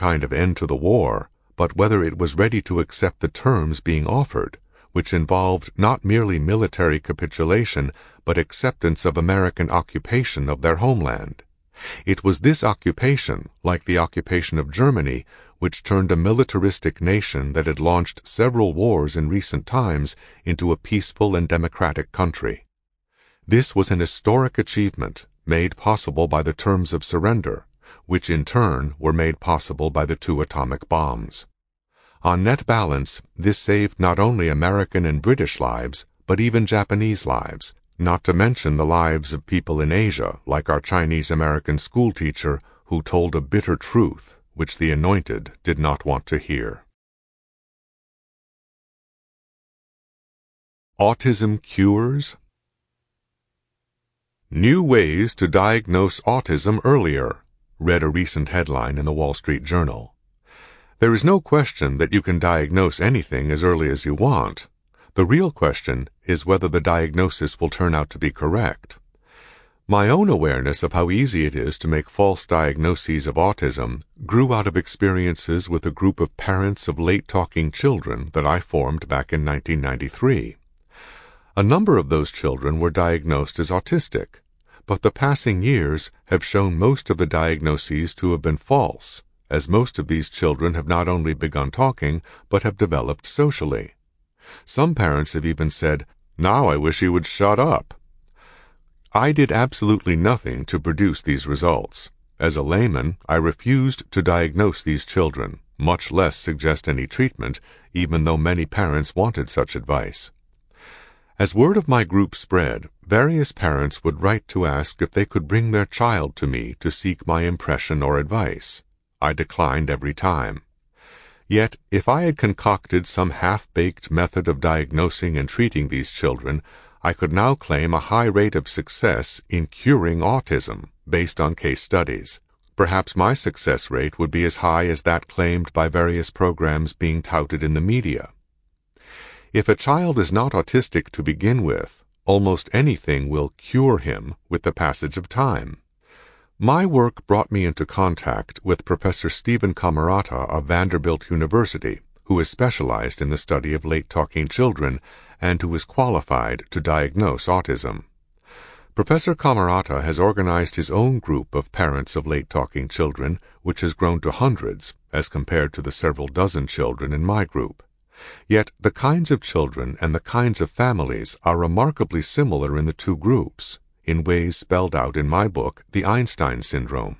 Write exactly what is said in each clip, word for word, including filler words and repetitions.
kind of end to the war, but whether it was ready to accept the terms being offered, which involved not merely military capitulation, but acceptance of American occupation of their homeland. It was this occupation, like the occupation of Germany, which turned a militaristic nation that had launched several wars in recent times into a peaceful and democratic country. This was an historic achievement made possible by the terms of surrender, which in turn were made possible by the two atomic bombs. On net balance, this saved not only American and British lives, but even Japanese lives, not to mention the lives of people in Asia, like our Chinese-American schoolteacher who told a bitter truth which the anointed did not want to hear. Autism cures? New ways to diagnose autism earlier, read a recent headline in the Wall Street Journal. There is no question that you can diagnose anything as early as you want. The real question is whether the diagnosis will turn out to be correct. My own awareness of how easy it is to make false diagnoses of autism grew out of experiences with a group of parents of late-talking children that I formed back in nineteen ninety-three. A number of those children were diagnosed as autistic, but the passing years have shown most of the diagnoses to have been false, as most of these children have not only begun talking, but have developed socially. Some parents have even said, "Now I wish he would shut up." I did absolutely nothing to produce these results. As a layman, I refused to diagnose these children, much less suggest any treatment, even though many parents wanted such advice. As word of my group spread, various parents would write to ask if they could bring their child to me to seek my impression or advice. I declined every time. Yet, if I had concocted some half-baked method of diagnosing and treating these children, I could now claim a high rate of success in curing autism, based on case studies. Perhaps my success rate would be as high as that claimed by various programs being touted in the media. If a child is not autistic to begin with, almost anything will cure him with the passage of time. My work brought me into contact with Professor Stephen Camarata of Vanderbilt University, who is specialized in the study of late-talking children and who is qualified to diagnose autism. Professor Camarata has organized his own group of parents of late-talking children, which has grown to hundreds, as compared to the several dozen children in my group. Yet the kinds of children and the kinds of families are remarkably similar in the two groups, in ways spelled out in my book, The Einstein Syndrome.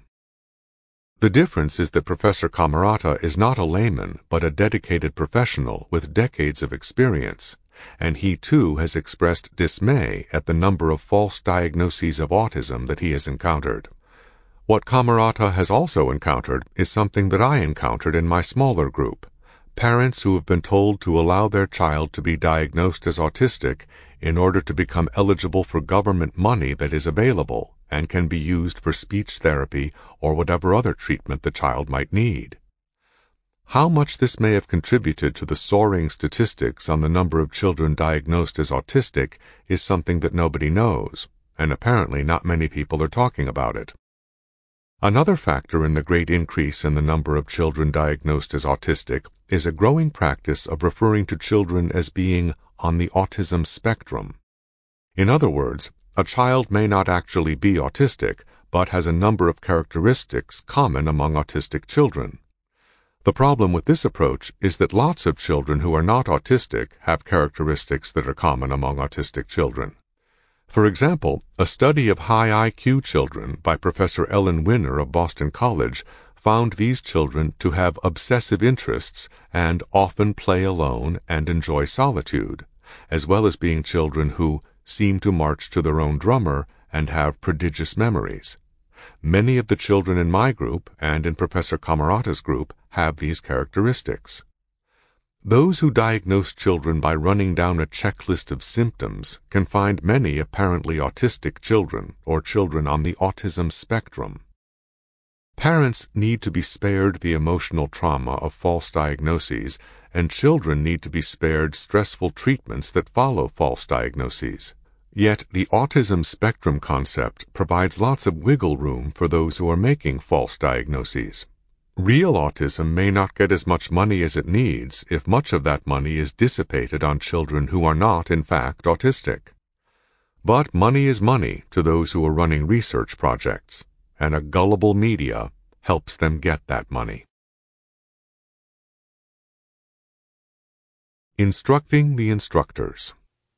The difference is that Professor Camarata is not a layman, but a dedicated professional with decades of experience, and he too has expressed dismay at the number of false diagnoses of autism that he has encountered. What Camarata has also encountered is something that I encountered in my smaller group: parents who have been told to allow their child to be diagnosed as autistic in order to become eligible for government money that is available and can be used for speech therapy or whatever other treatment the child might need. How much this may have contributed to the soaring statistics on the number of children diagnosed as autistic is something that nobody knows, and apparently not many people are talking about it. Another factor in the great increase in the number of children diagnosed as autistic is a growing practice of referring to children as being on the autism spectrum. In other words, a child may not actually be autistic, but has a number of characteristics common among autistic children. The problem with this approach is that lots of children who are not autistic have characteristics that are common among autistic children. For example, a study of high I Q children by Professor Ellen Winner of Boston College found these children to have obsessive interests and often play alone and enjoy solitude, as well as being children who seem to march to their own drummer and have prodigious memories. Many of the children in my group and in Professor Camarata's group have these characteristics. Those who diagnose children by running down a checklist of symptoms can find many apparently autistic children or children on the autism spectrum. Parents need to be spared the emotional trauma of false diagnoses, and children need to be spared stressful treatments that follow false diagnoses. Yet the autism spectrum concept provides lots of wiggle room for those who are making false diagnoses. Real autism may not get as much money as it needs if much of that money is dissipated on children who are not, in fact, autistic. But money is money to those who are running research projects, and a gullible media helps them get that money. Instructing the instructors.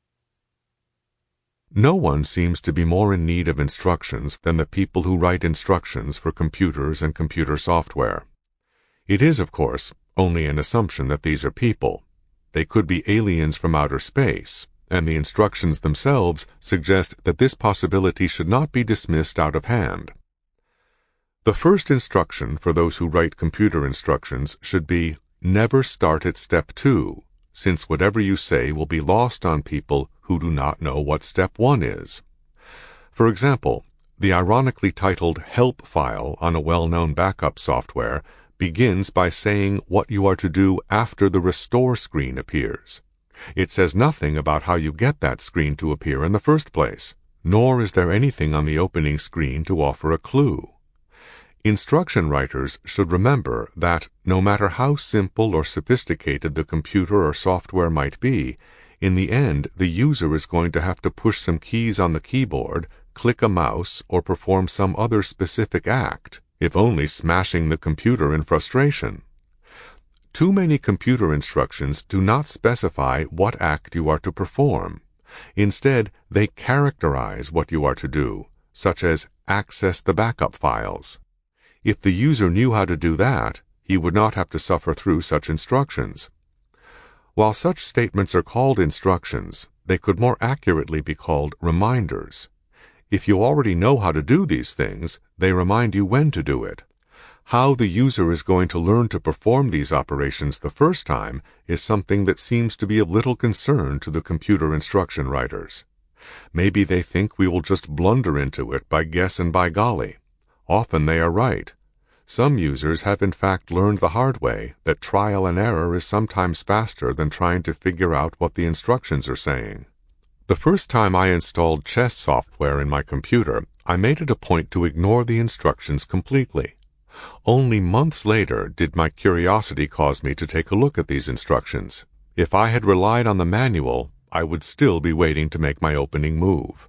No one seems to be more in need of instructions than the people who write instructions for computers and computer software. It is, of course, only an assumption that these are people. They could be aliens from outer space, and the instructions themselves suggest that this possibility should not be dismissed out of hand. The first instruction for those who write computer instructions should be, never start at step two, since whatever you say will be lost on people who do not know what step one is. For example, the ironically titled help file on a well-known backup software begins by saying what you are to do after the restore screen appears. It says nothing about how you get that screen to appear in the first place, nor is there anything on the opening screen to offer a clue. Instruction writers should remember that, no matter how simple or sophisticated the computer or software might be, in the end the user is going to have to push some keys on the keyboard, click a mouse, or perform some other specific act, if only smashing the computer in frustration. Too many computer instructions do not specify what act you are to perform. Instead, they characterize what you are to do, such as access the backup files. If the user knew how to do that, he would not have to suffer through such instructions. While such statements are called instructions, they could more accurately be called reminders. If you already know how to do these things, they remind you when to do it. How the user is going to learn to perform these operations the first time is something that seems to be of little concern to the computer instruction writers. Maybe they think we will just blunder into it by guess and by golly. Often they are right. Some users have in fact learned the hard way that trial and error is sometimes faster than trying to figure out what the instructions are saying. The first time I installed chess software in my computer, I made it a point to ignore the instructions completely. Only months later did my curiosity cause me to take a look at these instructions. If I had relied on the manual, I would still be waiting to make my opening move.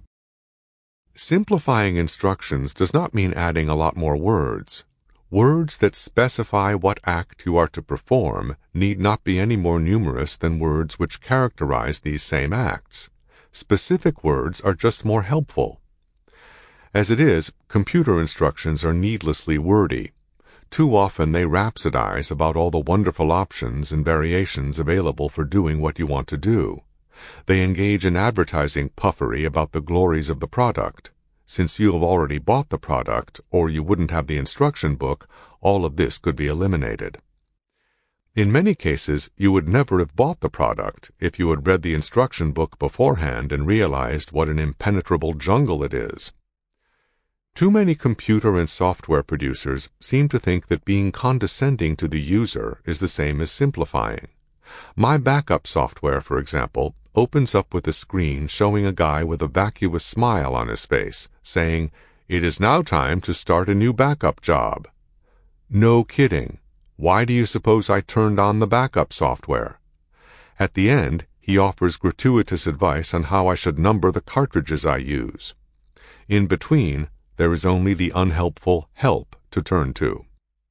Simplifying instructions does not mean adding a lot more words. Words that specify what act you are to perform need not be any more numerous than words which characterize these same acts. Specific words are just more helpful. As it is, computer instructions are needlessly wordy. Too often they rhapsodize about all the wonderful options and variations available for doing what you want to do. They engage in advertising puffery about the glories of the product. Since you have already bought the product, or you wouldn't have the instruction book, all of this could be eliminated. In many cases, you would never have bought the product if you had read the instruction book beforehand and realized what an impenetrable jungle it is. Too many computer and software producers seem to think that being condescending to the user is the same as simplifying. My backup software, for example, opens up with a screen showing a guy with a vacuous smile on his face, saying, "It is now time to start a new backup job." No kidding. Why do you suppose I turned on the backup software? At the end, he offers gratuitous advice on how I should number the cartridges I use. In between, there is only the unhelpful help to turn to.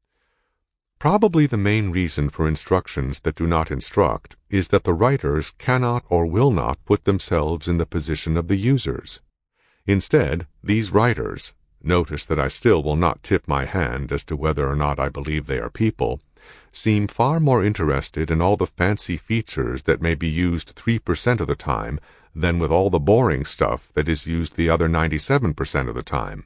Probably the main reason for instructions that do not instruct is that the writers cannot or will not put themselves in the position of the users. Instead, these writers, notice that I still will not tip my hand as to whether or not I believe they are people, seem far more interested in all the fancy features that may be used three percent of the time than with all the boring stuff that is used the other ninety-seven percent of the time.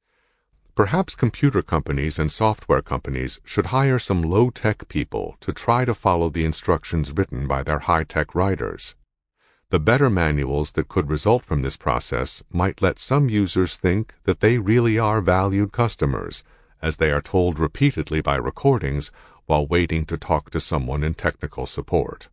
Perhaps computer companies and software companies should hire some low-tech people to try to follow the instructions written by their high-tech writers. The better manuals that could result from this process might let some users think that they really are valued customers, as they are told repeatedly by recordings while waiting to talk to someone in technical support.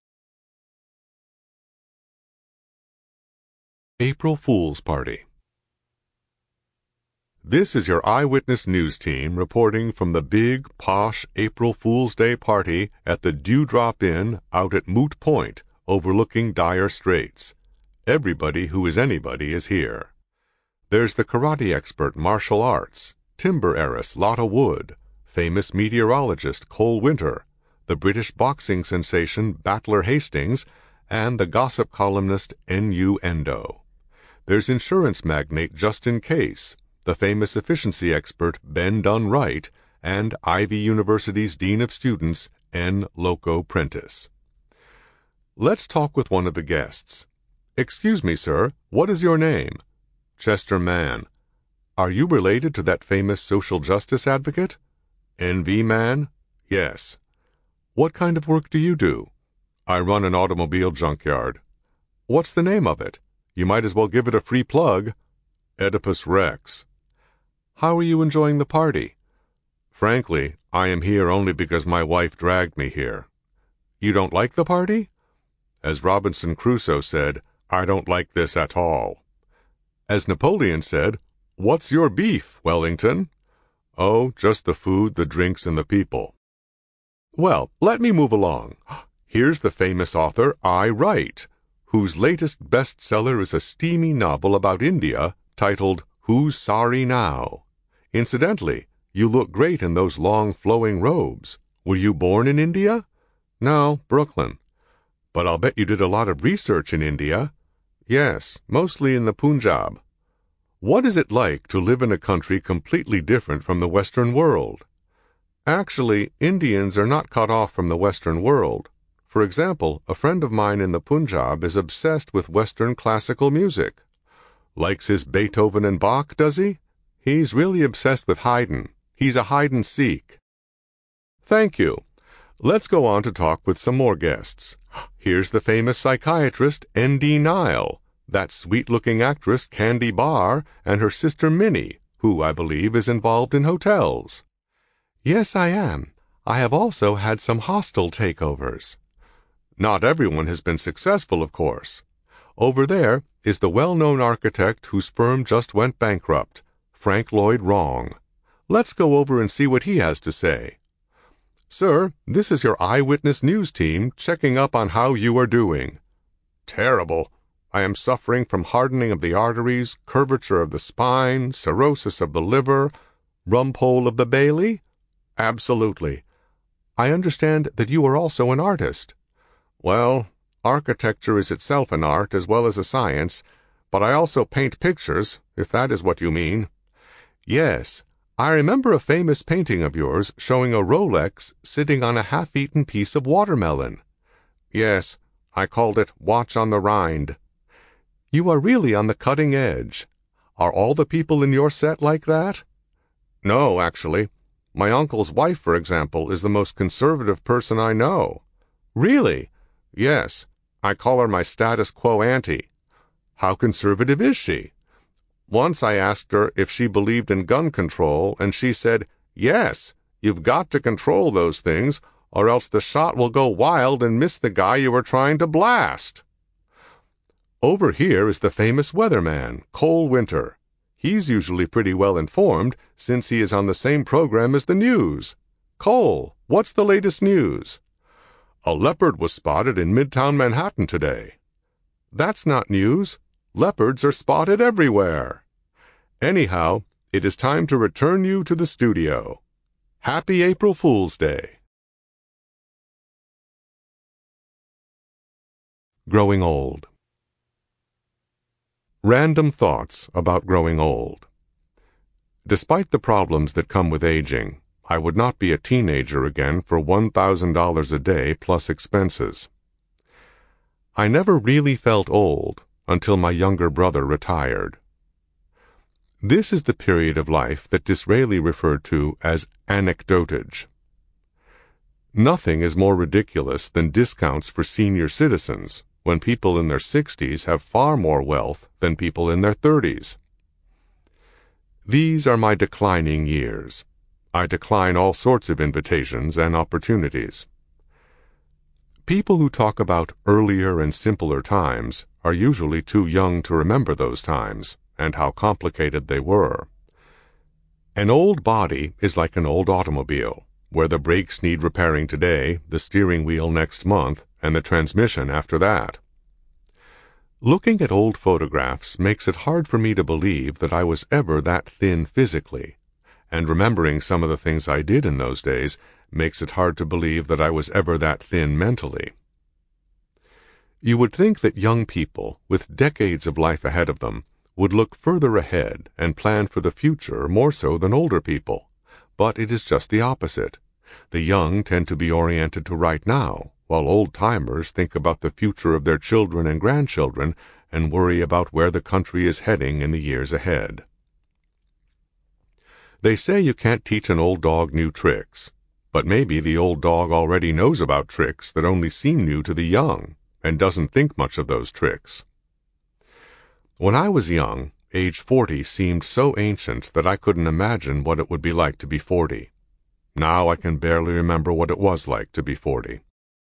April Fool's Party. This is your Eyewitness News team reporting from the big, posh April Fool's Day party at the Dewdrop Inn out at Moot Point, overlooking Dire Straits. Everybody who is anybody is here. There's the karate expert martial arts, timber heiress Lotta Wood, famous meteorologist Cole Winter, the British boxing sensation Battler Hastings, and the gossip columnist N U Endo. There's insurance magnate Justin Case, the famous efficiency expert Ben Dunn Wright, and Ivy University's Dean of Students N. Loco Prentice. Let's talk with one of the guests. Excuse me, sir, what is your name? Chester Mann. Are you related to that famous social justice advocate? N V Man? Yes. What kind of work do you do? I run an automobile junkyard. What's the name of it? You might as well give it a free plug. Oedipus Rex. How are you enjoying the party? Frankly, I am here only because my wife dragged me here. You don't like the party? As Robinson Crusoe said, I don't like this at all. As Napoleon said, what's your beef, Wellington? Oh, just the food, the drinks, and the people. Well, let me move along. Here's the famous author I. Wright, whose latest bestseller is a steamy novel about India titled Who's Sorry Now? Incidentally, you look great in those long flowing robes. Were you born in India? No, Brooklyn. But I'll bet you did a lot of research in India. Yes, mostly in the Punjab. What is it like to live in a country completely different from the Western world? Actually, Indians are not cut off from the Western world. For example, a friend of mine in the Punjab is obsessed with Western classical music. Likes his Beethoven and Bach, does he? He's really obsessed with Haydn. He's a hide-and-seek. Thank you. Let's go on to talk with some more guests. Here's the famous psychiatrist N D Nile, that sweet-looking actress Candy Barr, and her sister Minnie, who I believe is involved in hotels. Yes, I am. I have also had some hostile takeovers. Not everyone has been successful, of course. Over there is the well-known architect whose firm just went bankrupt, Frank Lloyd Wrong. Let's go over and see what he has to say. Sir, this is your Eyewitness News team checking up on how you are doing. Terrible. I am suffering from hardening of the arteries, curvature of the spine, cirrhosis of the liver, rumpole of the Bailey? Absolutely. I understand that you are also an artist. Well, architecture is itself an art as well as a science, but I also paint pictures, if that is what you mean. Yes, I remember a famous painting of yours showing a Rolex sitting on a half-eaten piece of watermelon. Yes, I called it Watch on the Rind. You are really on the cutting edge. Are all the people in your set like that? No, actually. My uncle's wife, for example, is the most conservative person I know. Really? Yes. I call her my status quo auntie. How conservative is she? Once I asked her if she believed in gun control, and she said, yes, you've got to control those things, or else the shot will go wild and miss the guy you were trying to blast. Over here is the famous weatherman, Cole Winter. He's usually pretty well informed, since he is on the same program as the news. Cole, what's the latest news? A leopard was spotted in Midtown Manhattan today. That's not news. Leopards are spotted everywhere. Anyhow, it is time to return you to the studio. Happy April Fool's Day. Growing Old. Random thoughts about growing old. Despite the problems that come with aging, I would not be a teenager again for one thousand dollars a day plus expenses. I never really felt old until my younger brother retired. This is the period of life that Disraeli referred to as anecdotage. Nothing is more ridiculous than discounts for senior citizens when people in their sixties have far more wealth than people in their thirties. These are my declining years. I decline all sorts of invitations and opportunities. People who talk about earlier and simpler times are usually too young to remember those times and how complicated they were. An old body is like an old automobile, where the brakes need repairing today, the steering wheel next month, and the transmission after that. Looking at old photographs makes it hard for me to believe that I was ever that thin physically, and remembering some of the things I did in those days makes it hard to believe that I was ever that thin mentally. You would think that young people, with decades of life ahead of them, would look further ahead and plan for the future more so than older people, but it is just the opposite. The young tend to be oriented to right now, while old-timers think about the future of their children and grandchildren and worry about where the country is heading in the years ahead. They say you can't teach an old dog new tricks, but maybe the old dog already knows about tricks that only seem new to the young, and doesn't think much of those tricks. When I was young, age forty seemed so ancient that I couldn't imagine what it would be like to be forty. Now I can barely remember what it was like to be forty.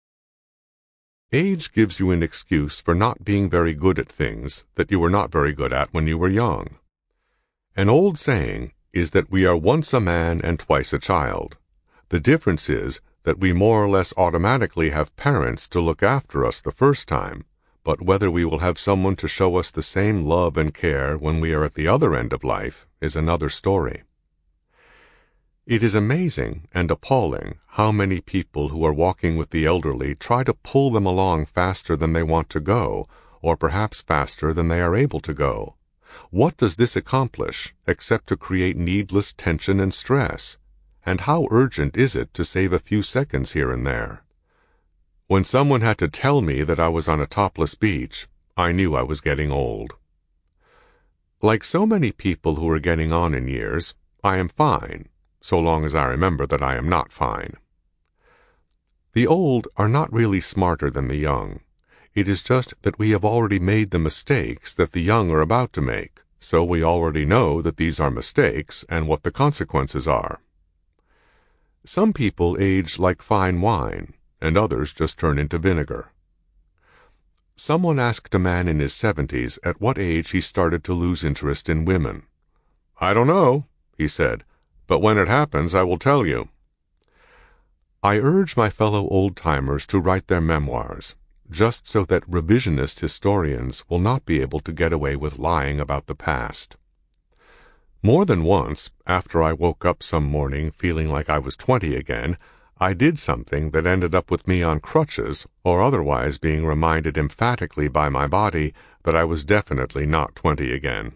Age gives you an excuse for not being very good at things that you were not very good at when you were young. An old saying is that we are once a man and twice a child. The difference is that we more or less automatically have parents to look after us the first time, but whether we will have someone to show us the same love and care when we are at the other end of life is another story. It is amazing and appalling how many people who are walking with the elderly try to pull them along faster than they want to go, or perhaps faster than they are able to go. What does this accomplish except to create needless tension and stress? And how urgent is it to save a few seconds here and there? When someone had to tell me that I was on a topless beach, I knew I was getting old. Like so many people who are getting on in years, I am fine, so long as I remember that I am not fine. The old are not really smarter than the young. It is just that we have already made the mistakes that the young are about to make, so we already know that these are mistakes and what the consequences are. Some people age like fine wine, and others just turn into vinegar. Someone asked a man in his seventies at what age he started to lose interest in women. "I don't know," he said, "but when it happens I will tell you." I urge my fellow old-timers to write their memoirs, just so that revisionist historians will not be able to get away with lying about the past. More than once, after I woke up some morning feeling like I was twenty again, I did something that ended up with me on crutches or otherwise being reminded emphatically by my body that I was definitely not twenty again.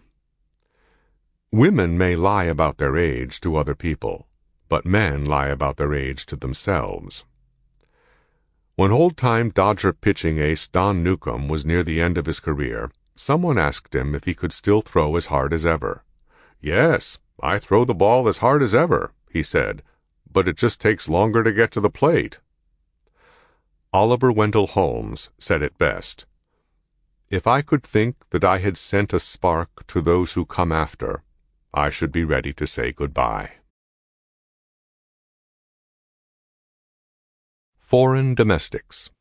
Women may lie about their age to other people, but men lie about their age to themselves. When old-time Dodger pitching ace Don Newcomb was near the end of his career, someone asked him if he could still throw as hard as ever. "Yes, I throw the ball as hard as ever," he said, "but it just takes longer to get to the plate." Oliver Wendell Holmes said it best. "If I could think that I had sent a spark to those who come after, I should be ready to say goodbye." Foreign domestics.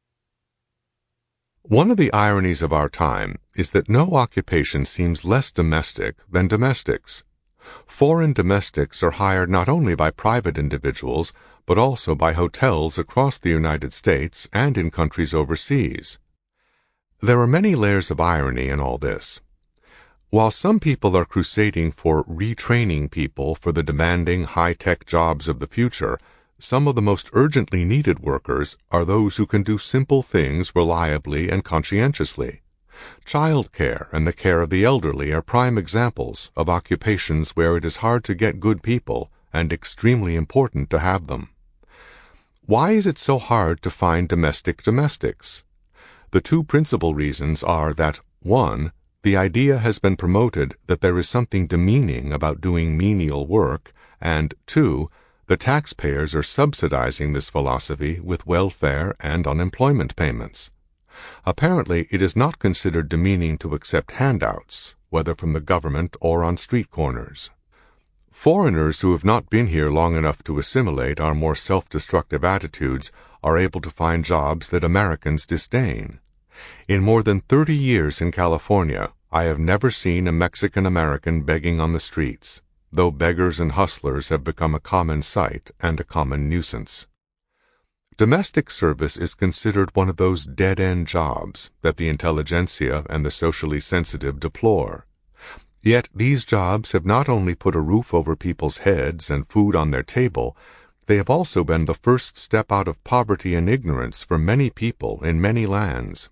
One of the ironies of our time is that no occupation seems less domestic than domestics. Foreign domestics are hired not only by private individuals, but also by hotels across the United States and in countries overseas. There are many layers of irony in all this. While some people are crusading for retraining people for the demanding high-tech jobs of the future, some of the most urgently needed workers are those who can do simple things reliably and conscientiously. Child care and the care of the elderly are prime examples of occupations where it is hard to get good people and extremely important to have them. Why is it so hard to find domestic domestics? The two principal reasons are that, one, the idea has been promoted that there is something demeaning about doing menial work, and two, the taxpayers are subsidizing this philosophy with welfare and unemployment payments. Apparently, it is not considered demeaning to accept handouts, whether from the government or on street corners. Foreigners who have not been here long enough to assimilate our more self-destructive attitudes are able to find jobs that Americans disdain. In more than thirty years in California, I have never seen a Mexican-American begging on the streets. though beggars and hustlers have become a common sight and a common nuisance. Domestic service is considered one of those dead-end jobs that the intelligentsia and the socially sensitive deplore. Yet these jobs have not only put a roof over people's heads and food on their table, they have also been the first step out of poverty and ignorance for many people in many lands.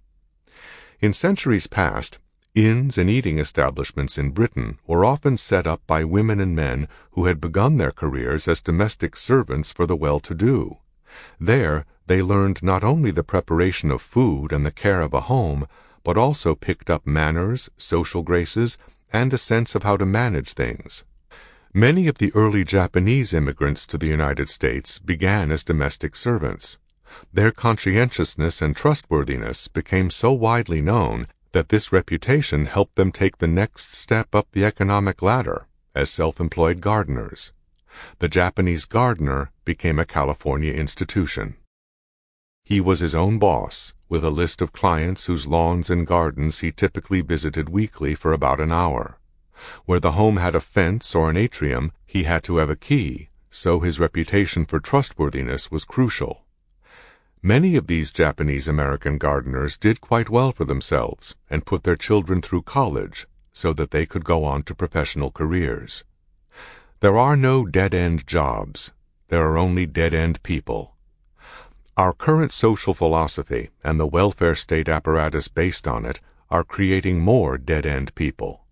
In centuries past, inns and eating establishments in Britain were often set up by women and men who had begun their careers as domestic servants for the well-to-do. There, they learned not only the preparation of food and the care of a home, but also picked up manners, social graces, and a sense of how to manage things. Many of the early Japanese immigrants to the United States began as domestic servants. Their conscientiousness and trustworthiness became so widely known that this reputation helped them take the next step up the economic ladder as self-employed gardeners. The Japanese gardener became a California institution. He was his own boss, with a list of clients whose lawns and gardens he typically visited weekly for about an hour. Where the home had a fence or an atrium, he had to have a key, so his reputation for trustworthiness was crucial. Many of these Japanese-American gardeners did quite well for themselves and put their children through college so that they could go on to professional careers. There are no dead-end jobs. There are only dead-end people. Our current social philosophy and the welfare state apparatus based on it are creating more dead-end people.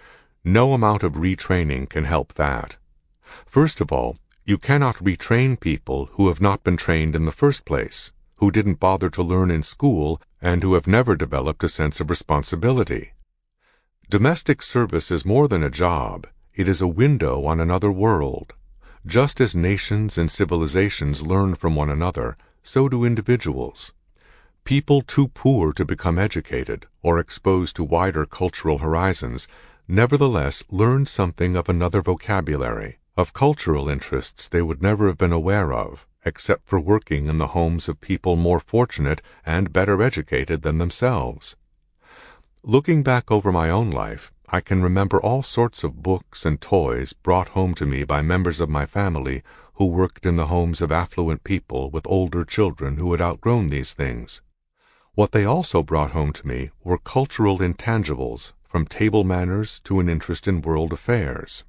No amount of retraining can help that. First of all, you cannot retrain people who have not been trained in the first place, who didn't bother to learn in school, and who have never developed a sense of responsibility. Domestic service is more than a job. It is a window on another world. Just as nations and civilizations learn from one another, so do individuals. People too poor to become educated or exposed to wider cultural horizons nevertheless learn something of another vocabulary, of cultural interests they would never have been aware of, except for working in the homes of people more fortunate and better educated than themselves. Looking back over my own life, I can remember all sorts of books and toys brought home to me by members of my family who worked in the homes of affluent people with older children who had outgrown these things. What they also brought home to me were cultural intangibles, from table manners to an interest in world affairs.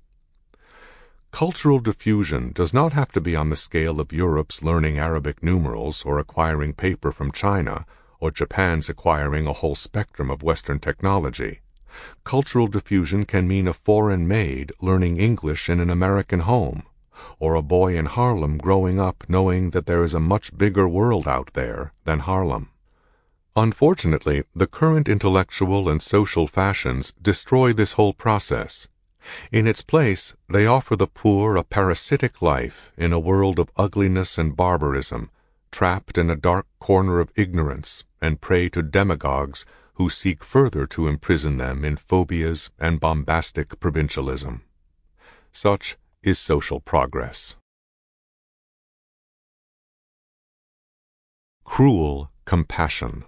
Cultural diffusion does not have to be on the scale of Europe's learning Arabic numerals or acquiring paper from China, or Japan's acquiring a whole spectrum of Western technology. Cultural diffusion can mean a foreign maid learning English in an American home, or a boy in Harlem growing up knowing that there is a much bigger world out there than Harlem. Unfortunately, the current intellectual and social fashions destroy this whole process. In its place, they offer the poor a parasitic life in a world of ugliness and barbarism, trapped in a dark corner of ignorance and prey to demagogues who seek further to imprison them in phobias and bombastic provincialism. Such is social progress. Cruel compassion.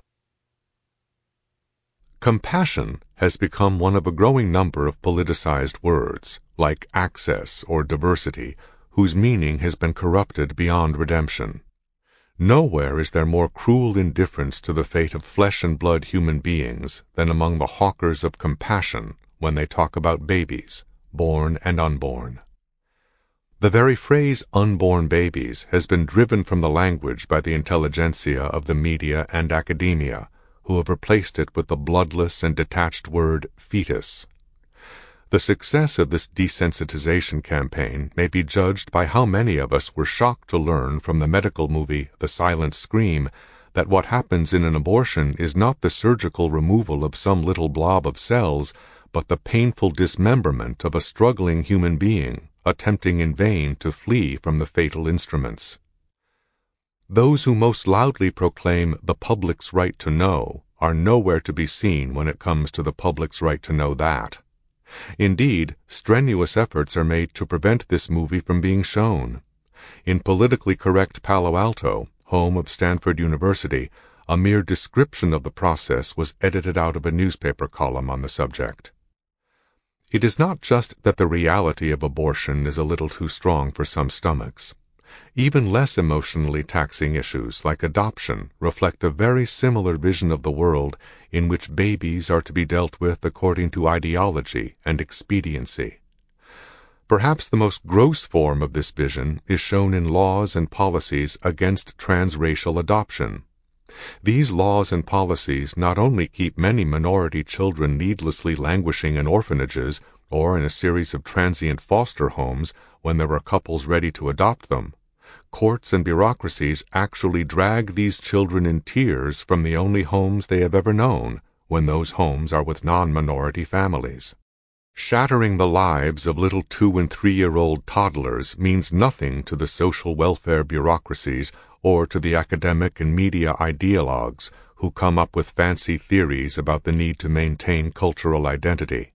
Compassion has become one of a growing number of politicized words, like access or diversity, whose meaning has been corrupted beyond redemption. Nowhere is there more cruel indifference to the fate of flesh-and-blood human beings than among the hawkers of compassion when they talk about babies, born and unborn. The very phrase unborn babies has been driven from the language by the intelligentsia of the media and academia, who have replaced it with the bloodless and detached word fetus. The success of this desensitization campaign may be judged by how many of us were shocked to learn from the medical movie The Silent Scream that what happens in an abortion is not the surgical removal of some little blob of cells, but the painful dismemberment of a struggling human being, attempting in vain to flee from the fatal instruments. Those who most loudly proclaim the public's right to know are nowhere to be seen when it comes to the public's right to know that. Indeed, strenuous efforts are made to prevent this movie from being shown. In politically correct Palo Alto, home of Stanford University, a mere description of the process was edited out of a newspaper column on the subject. It is not just that the reality of abortion is a little too strong for some stomachs. Even less emotionally taxing issues like adoption reflect a very similar vision of the world in which babies are to be dealt with according to ideology and expediency. Perhaps the most gross form of this vision is shown in laws and policies against transracial adoption. These laws and policies not only keep many minority children needlessly languishing in orphanages or in a series of transient foster homes when there are couples ready to adopt them, courts and bureaucracies actually drag these children in tears from the only homes they have ever known, when those homes are with non-minority families. Shattering the lives of little two- and three-year-old toddlers means nothing to the social welfare bureaucracies or to the academic and media ideologues who come up with fancy theories about the need to maintain cultural identity.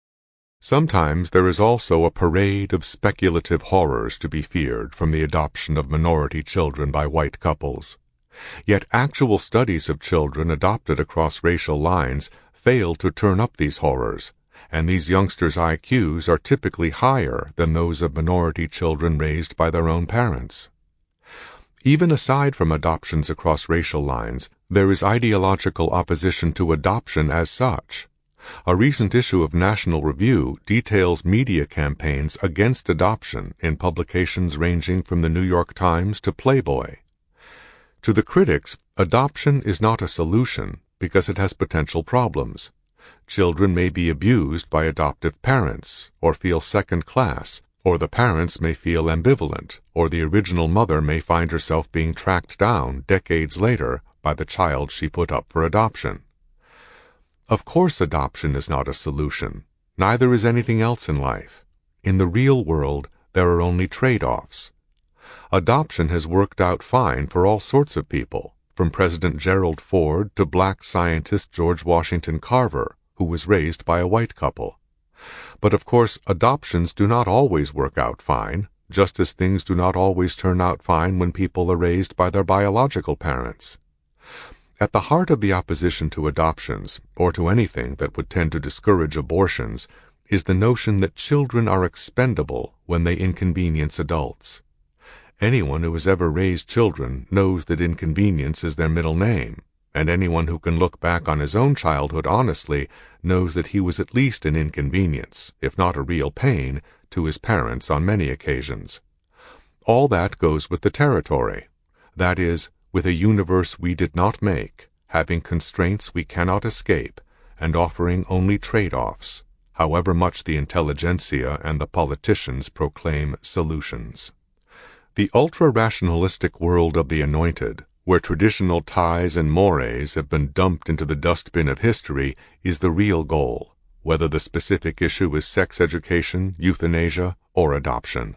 Sometimes there is also a parade of speculative horrors to be feared from the adoption of minority children by white couples. Yet actual studies of children adopted across racial lines fail to turn up these horrors, and these youngsters' I Qs are typically higher than those of minority children raised by their own parents. Even aside from adoptions across racial lines, there is ideological opposition to adoption as such. A recent issue of National Review details media campaigns against adoption in publications ranging from the New York Times to Playboy. To the critics, adoption is not a solution because it has potential problems. Children may be abused by adoptive parents, or feel second-class, or the parents may feel ambivalent, or the original mother may find herself being tracked down decades later by the child she put up for adoption. Of course adoption is not a solution. Neither is anything else in life. In the real world, there are only trade-offs. Adoption has worked out fine for all sorts of people, from President Gerald Ford to black scientist George Washington Carver, who was raised by a white couple. But of course, adoptions do not always work out fine, just as things do not always turn out fine when people are raised by their biological parents. At the heart of the opposition to adoptions, or to anything that would tend to discourage abortions, is the notion that children are expendable when they inconvenience adults. Anyone who has ever raised children knows that inconvenience is their middle name, and anyone who can look back on his own childhood honestly knows that he was at least an inconvenience, if not a real pain, to his parents on many occasions. All that goes with the territory. That is, with a universe we did not make, having constraints we cannot escape, and offering only trade-offs, however much the intelligentsia and the politicians proclaim solutions. The ultra-rationalistic world of the anointed, where traditional ties and mores have been dumped into the dustbin of history, is the real goal, whether the specific issue is sex education, euthanasia, or adoption.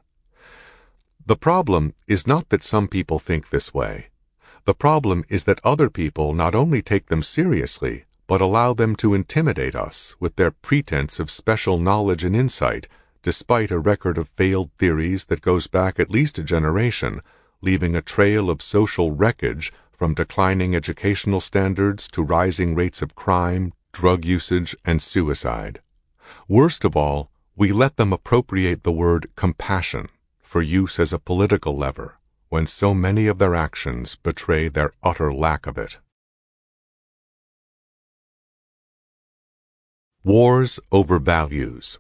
The problem is not that some people think this way. The problem is that other people not only take them seriously, but allow them to intimidate us with their pretense of special knowledge and insight, despite a record of failed theories that goes back at least a generation, leaving a trail of social wreckage from declining educational standards to rising rates of crime, drug usage, and suicide. Worst of all, we let them appropriate the word compassion for use as a political lever, when so many of their actions betray their utter lack of it. Wars over values.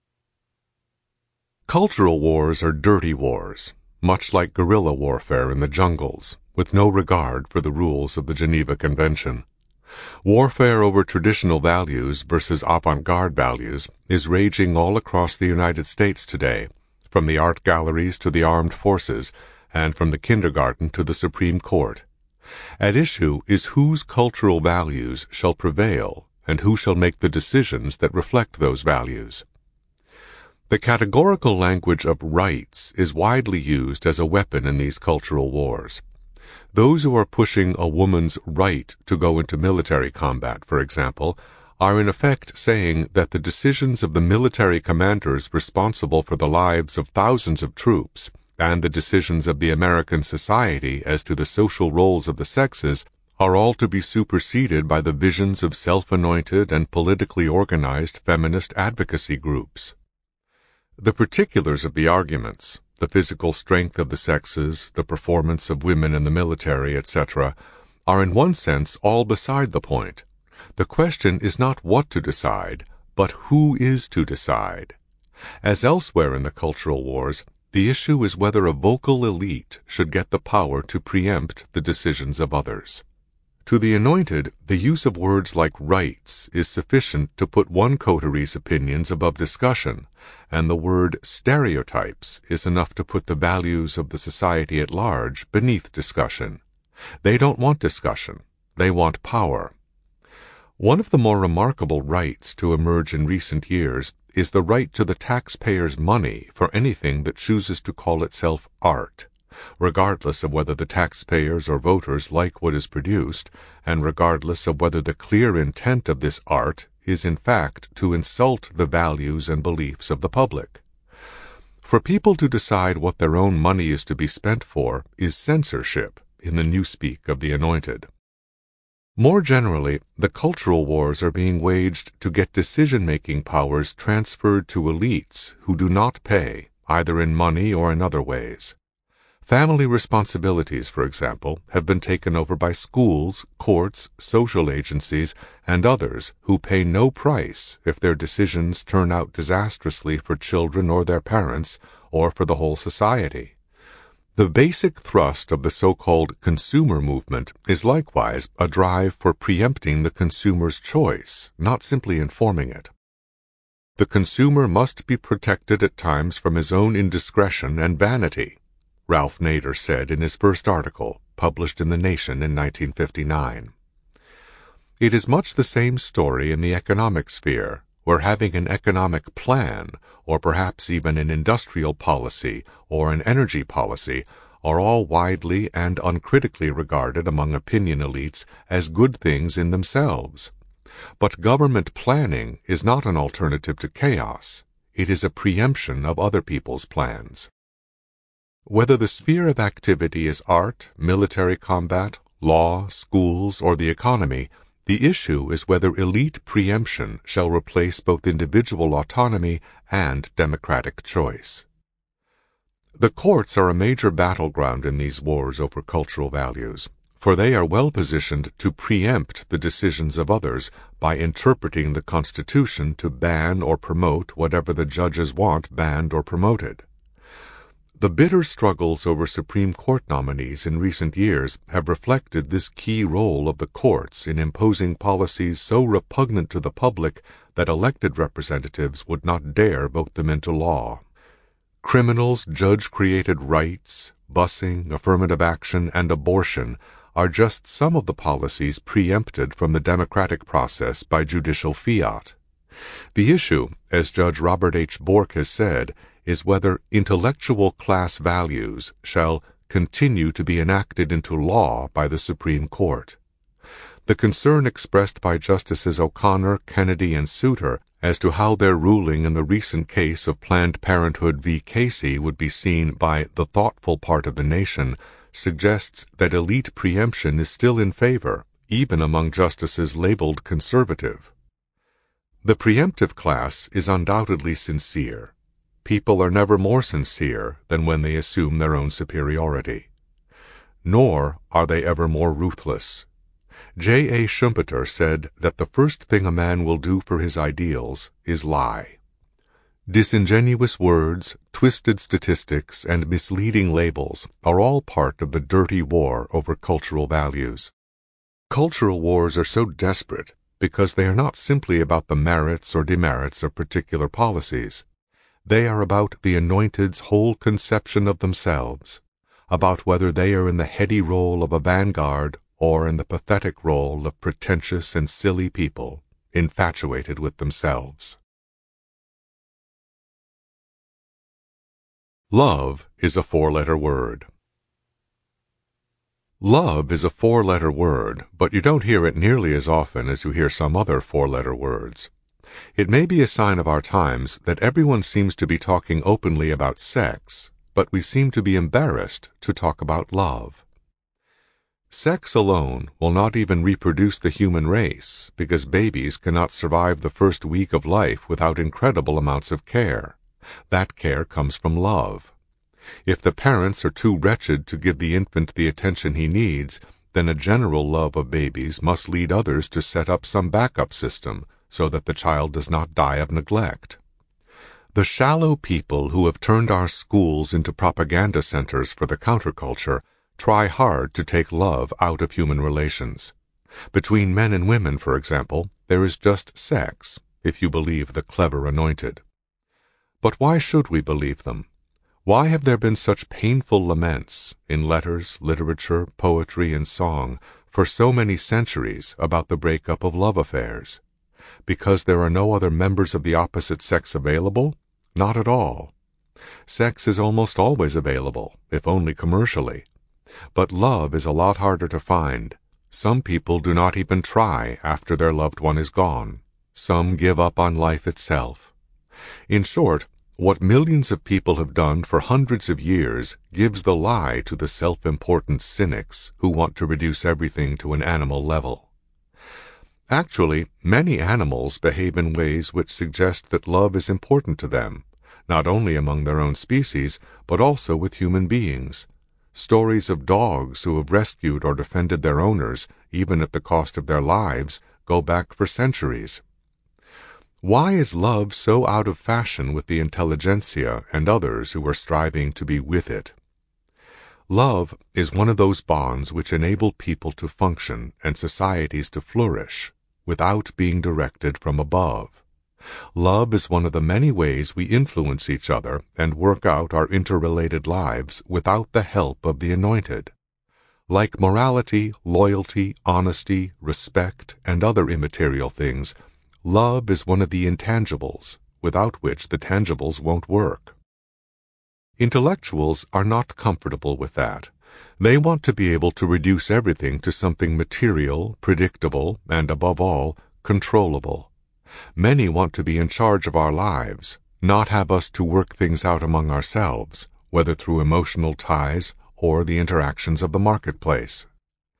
Cultural wars are dirty wars, much like guerrilla warfare in the jungles, with no regard for the rules of the Geneva Convention. Warfare over traditional values versus avant-garde values is raging all across the United States today, from the art galleries to the armed forces, and from the kindergarten to the Supreme Court. At issue is whose cultural values shall prevail, and who shall make the decisions that reflect those values. The categorical language of rights is widely used as a weapon in these cultural wars. Those who are pushing a woman's right to go into military combat, for example, are in effect saying that the decisions of the military commanders responsible for the lives of thousands of troops and the decisions of the American society as to the social roles of the sexes are all to be superseded by the visions of self-anointed and politically organized feminist advocacy groups. The particulars of the arguments, the physical strength of the sexes, the performance of women in the military, et cetera, are in one sense all beside the point. The question is not what to decide, but who is to decide. As elsewhere in the cultural wars, the issue is whether a vocal elite should get the power to preempt the decisions of others. To the anointed, the use of words like rights is sufficient to put one coterie's opinions above discussion, and the word stereotypes is enough to put the values of the society at large beneath discussion. They don't want discussion. They want power. One of the more remarkable rights to emerge in recent years is the right to the taxpayer's money for anything that chooses to call itself art, regardless of whether the taxpayers or voters like what is produced, and regardless of whether the clear intent of this art is in fact to insult the values and beliefs of the public. For people to decide what their own money is to be spent for is censorship, in the newspeak of the anointed. More generally, the cultural wars are being waged to get decision-making powers transferred to elites who do not pay, either in money or in other ways. Family responsibilities, for example, have been taken over by schools, courts, social agencies, and others who pay no price if their decisions turn out disastrously for children or their parents, or for the whole society. The basic thrust of the so-called consumer movement is likewise a drive for preempting the consumer's choice, not simply informing it. The consumer must be protected at times from his own indiscretion and vanity, Ralph Nader said in his first article, published in The Nation in nineteen fifty-nine. It is much the same story in the economic sphere, where having an economic plan, or perhaps even an industrial policy or an energy policy, are all widely and uncritically regarded among opinion elites as good things in themselves. But government planning is not an alternative to chaos. It is a preemption of other people's plans. Whether the sphere of activity is art, military combat, law, schools, or the economy, the issue is whether elite preemption shall replace both individual autonomy and democratic choice. The courts are a major battleground in these wars over cultural values, for they are well positioned to preempt the decisions of others by interpreting the Constitution to ban or promote whatever the judges want banned or promoted. The bitter struggles over Supreme Court nominees in recent years have reflected this key role of the courts in imposing policies so repugnant to the public that elected representatives would not dare vote them into law. Criminals' judge-created rights, busing, affirmative action, and abortion are just some of the policies preempted from the democratic process by judicial fiat. The issue, as Judge Robert H. Bork has said, is whether intellectual class values shall continue to be enacted into law by the Supreme Court. The concern expressed by Justices O'Connor, Kennedy, and Souter as to how their ruling in the recent case of Planned Parenthood v. Casey would be seen by the thoughtful part of the nation suggests that elite preemption is still in favor, even among justices labeled conservative. The preemptive class is undoubtedly sincere. People are never more sincere than when they assume their own superiority. Nor are they ever more ruthless. J. A. Schumpeter said that the first thing a man will do for his ideals is lie. Disingenuous words, twisted statistics, and misleading labels are all part of the dirty war over cultural values. Cultural wars are so desperate because they are not simply about the merits or demerits of particular policies. They are about the anointed's whole conception of themselves, about whether they are in the heady role of a vanguard or in the pathetic role of pretentious and silly people, infatuated with themselves. Love is a four-letter word. Love is a four-letter word, but you don't hear it nearly as often as you hear some other four-letter words. It may be a sign of our times that everyone seems to be talking openly about sex, but we seem to be embarrassed to talk about love. Sex alone will not even reproduce the human race, because babies cannot survive the first week of life without incredible amounts of care. That care comes from love. If the parents are too wretched to give the infant the attention he needs, then a general love of babies must lead others to set up some backup system so that the child does not die of neglect. The shallow people who have turned our schools into propaganda centers for the counterculture try hard to take love out of human relations. Between men and women, for example, there is just sex, if you believe the clever anointed. But why should we believe them? Why have there been such painful laments, in letters, literature, poetry, and song, for so many centuries about the breakup of love affairs? Because there are no other members of the opposite sex available? Not at all. Sex is almost always available, if only commercially. But love is a lot harder to find. Some people do not even try after their loved one is gone. Some give up on life itself. In short, what millions of people have done for hundreds of years gives the lie to the self-important cynics who want to reduce everything to an animal level. Actually, many animals behave in ways which suggest that love is important to them, not only among their own species, but also with human beings. Stories of dogs who have rescued or defended their owners, even at the cost of their lives, go back for centuries. Why is love so out of fashion with the intelligentsia and others who are striving to be with it? Love is one of those bonds which enable people to function and societies to flourish without being directed from above. Love is one of the many ways we influence each other and work out our interrelated lives without the help of the anointed. Like morality, loyalty, honesty, respect, and other immaterial things, love is one of the intangibles, without which the tangibles won't work. Intellectuals are not comfortable with that. They want to be able to reduce everything to something material, predictable, and above all, controllable. Many want to be in charge of our lives, not have us to work things out among ourselves, whether through emotional ties or the interactions of the marketplace.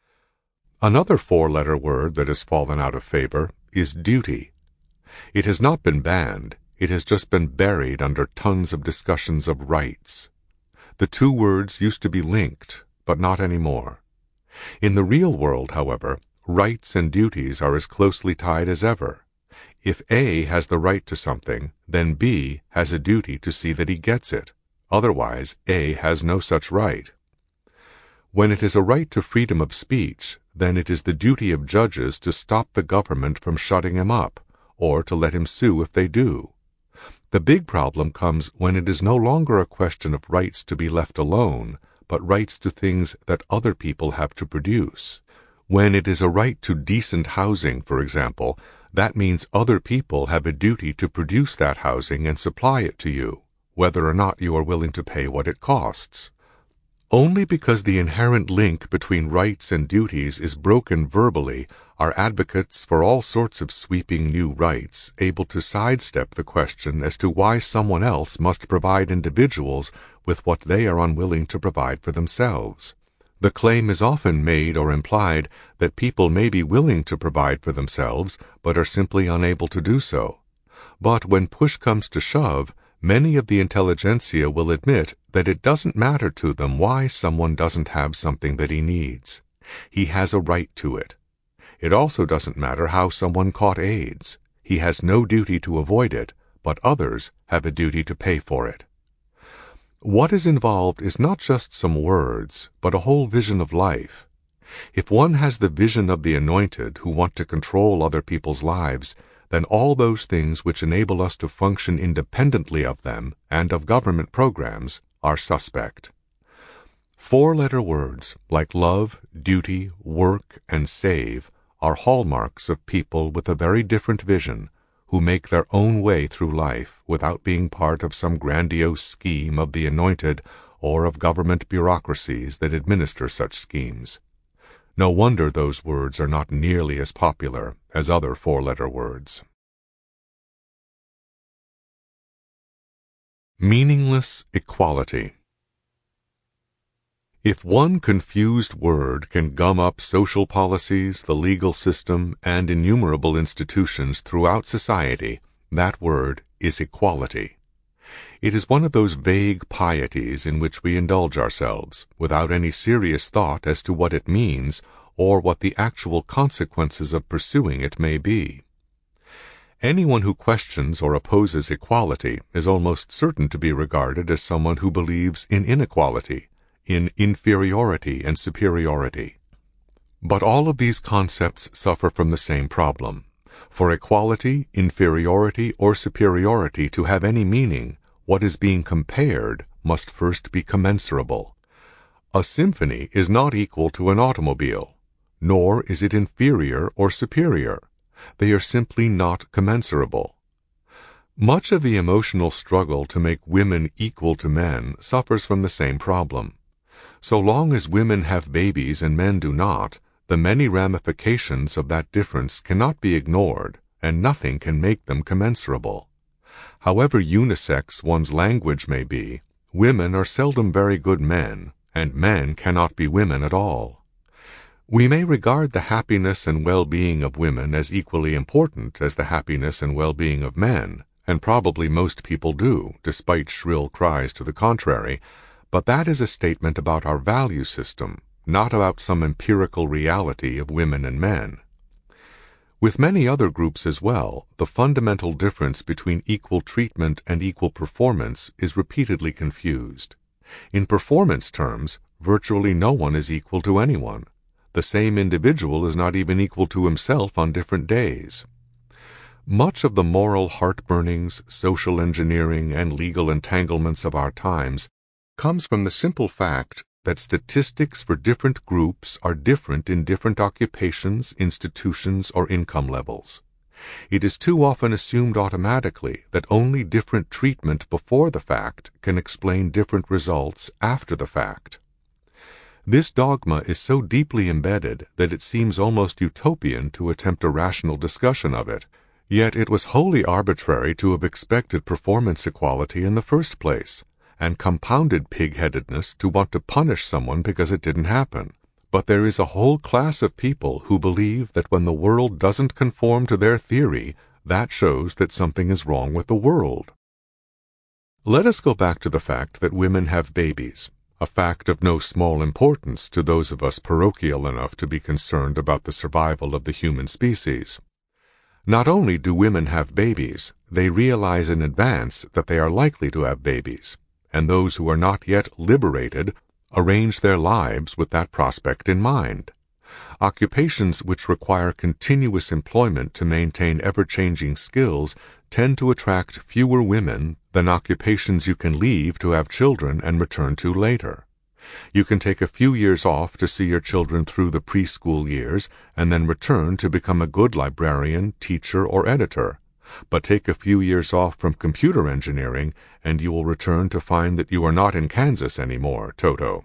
Another four-letter word that has fallen out of favor is duty. It has not been banned, it has just been buried under tons of discussions of rights. The two words used to be linked, but not anymore. In the real world, however, rights and duties are as closely tied as ever. If A has the right to something, then B has a duty to see that he gets it. Otherwise, A has no such right. When it is a right to freedom of speech, then it is the duty of judges to stop the government from shutting him up, or to let him sue if they do. The big problem comes when it is no longer a question of rights to be left alone, but rights to things that other people have to produce. When it is a right to decent housing, for example, that means other people have a duty to produce that housing and supply it to you, whether or not you are willing to pay what it costs. Only because the inherent link between rights and duties is broken verbally are advocates for all sorts of sweeping new rights able to sidestep the question as to why someone else must provide individuals with what they are unwilling to provide for themselves. The claim is often made or implied that people may be willing to provide for themselves, but are simply unable to do so. But when push comes to shove, many of the intelligentsia will admit that it doesn't matter to them why someone doesn't have something that he needs. He has a right to it. It also doesn't matter how someone caught AIDS. He has no duty to avoid it, but others have a duty to pay for it. What is involved is not just some words, but a whole vision of life. If one has the vision of the anointed who want to control other people's lives, then all those things which enable us to function independently of them and of government programs are suspect. Four-letter words like love, duty, work, and save are hallmarks of people with a very different vision, who make their own way through life without being part of some grandiose scheme of the anointed or of government bureaucracies that administer such schemes. No wonder those words are not nearly as popular as other four-letter words. Meaningless equality. If one confused word can gum up social policies, the legal system, and innumerable institutions throughout society, that word is equality. It is one of those vague pieties in which we indulge ourselves, without any serious thought as to what it means or what the actual consequences of pursuing it may be. Anyone who questions or opposes equality is almost certain to be regarded as someone who believes in inequality, in inferiority and superiority. But all of these concepts suffer from the same problem. For equality, inferiority, or superiority to have any meaning, what is being compared must first be commensurable. A symphony is not equal to an automobile, nor is it inferior or superior. They are simply not commensurable. Much of the emotional struggle to make women equal to men suffers from the same problem. So long as women have babies and men do not, the many ramifications of that difference cannot be ignored, and nothing can make them commensurable. However unisex one's language may be, women are seldom very good men, and men cannot be women at all. We may regard the happiness and well-being of women as equally important as the happiness and well-being of men, and probably most people do, despite shrill cries to the contrary, but that is a statement about our value system, not about some empirical reality of women and men. With many other groups as well, the fundamental difference between equal treatment and equal performance is repeatedly confused. In performance terms, virtually no one is equal to anyone. The same individual is not even equal to himself on different days. Much of the moral heartburnings, social engineering, and legal entanglements of our times comes from the simple fact that statistics for different groups are different in different occupations, institutions, or income levels. It is too often assumed automatically that only different treatment before the fact can explain different results after the fact. This dogma is so deeply embedded that it seems almost utopian to attempt a rational discussion of it, yet it was wholly arbitrary to have expected performance equality in the first place, and compounded pig-headedness to want to punish someone because it didn't happen. But there is a whole class of people who believe that when the world doesn't conform to their theory, that shows that something is wrong with the world. Let us go back to the fact that women have babies, a fact of no small importance to those of us parochial enough to be concerned about the survival of the human species. Not only do women have babies, they realize in advance that they are likely to have babies, and those who are not yet liberated arrange their lives with that prospect in mind. Occupations which require continuous employment to maintain ever-changing skills tend to attract fewer women than occupations you can leave to have children and return to later. You can take a few years off to see your children through the preschool years and then return to become a good librarian, teacher, or editor. But take a few years off from computer engineering and you will return to find that you are not in Kansas anymore, Toto.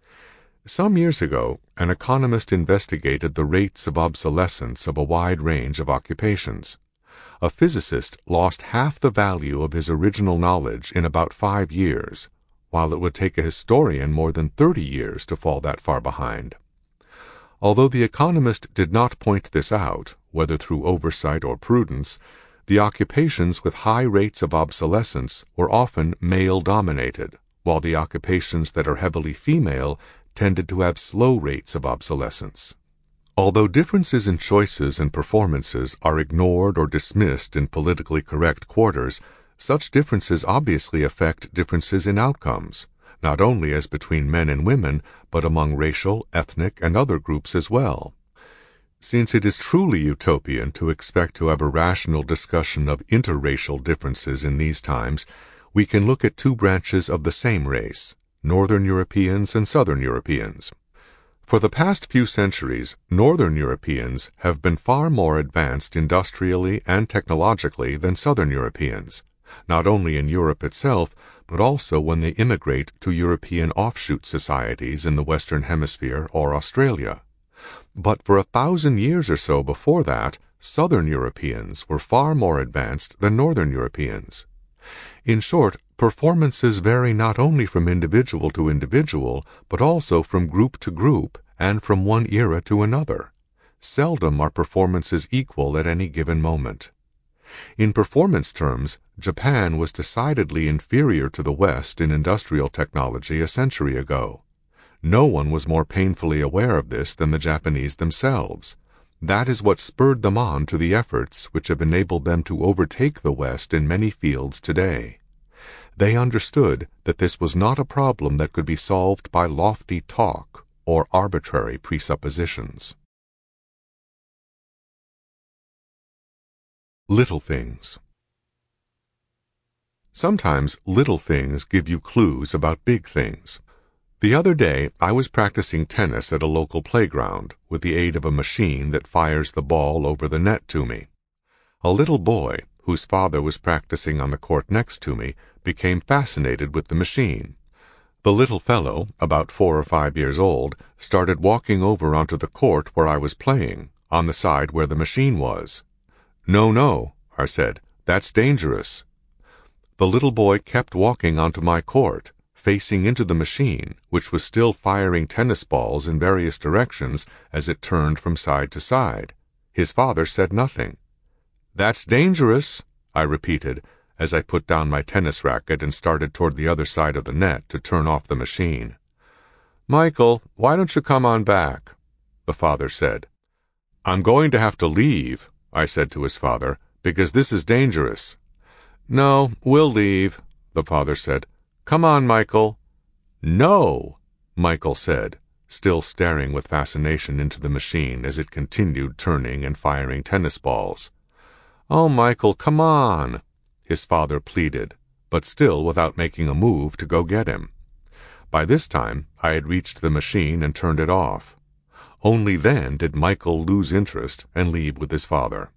Some years ago, an economist investigated the rates of obsolescence of a wide range of occupations. A physicist lost half the value of his original knowledge in about five years, while it would take a historian more than thirty years to fall that far behind. Although the economist did not point this out, whether through oversight or prudence, the occupations with high rates of obsolescence were often male-dominated, while the occupations that are heavily female tended to have slow rates of obsolescence. Although differences in choices and performances are ignored or dismissed in politically correct quarters, such differences obviously affect differences in outcomes, not only as between men and women, but among racial, ethnic, and other groups as well. Since it is truly utopian to expect to have a rational discussion of interracial differences in these times, we can look at two branches of the same race, Northern Europeans and Southern Europeans. For the past few centuries, Northern Europeans have been far more advanced industrially and technologically than Southern Europeans, not only in Europe itself, but also when they immigrate to European offshoot societies in the Western Hemisphere or Australia. But for a thousand years or so before that, Southern Europeans were far more advanced than Northern Europeans. In short, Performances vary not only from individual to individual, but also from group to group and from one era to another. Seldom are performances equal at any given moment. In performance terms, Japan was decidedly inferior to the West in industrial technology a century ago. No one was more painfully aware of this than the Japanese themselves. That is what spurred them on to the efforts which have enabled them to overtake the West in many fields today. They understood that this was not a problem that could be solved by lofty talk or arbitrary presuppositions. Little things. Sometimes little things give you clues about big things. The other day I was practicing tennis at a local playground with the aid of a machine that fires the ball over the net to me. A little boy, whose father was practicing on the court next to me, became fascinated with the machine. The little fellow, about four or five years old, started walking over onto the court where I was playing, on the side where the machine was. "No, no," I said, "that's dangerous." The little boy kept walking onto my court, facing into the machine, which was still firing tennis balls in various directions as it turned from side to side. His father said nothing. "That's dangerous," I repeated, as I put down my tennis racket and started toward the other side of the net to turn off the machine. "Michael, why don't you come on back?" the father said. "I'm going to have to leave," I said to his father, "because this is dangerous." "No, we'll leave," the father said. "Come on, Michael." "No," Michael said, still staring with fascination into the machine as it continued turning and firing tennis balls. "Oh, Michael, come on," his father pleaded, but still without making a move to go get him. By this time I had reached the machine and turned it off. Only then did Michael lose interest and leave with his father.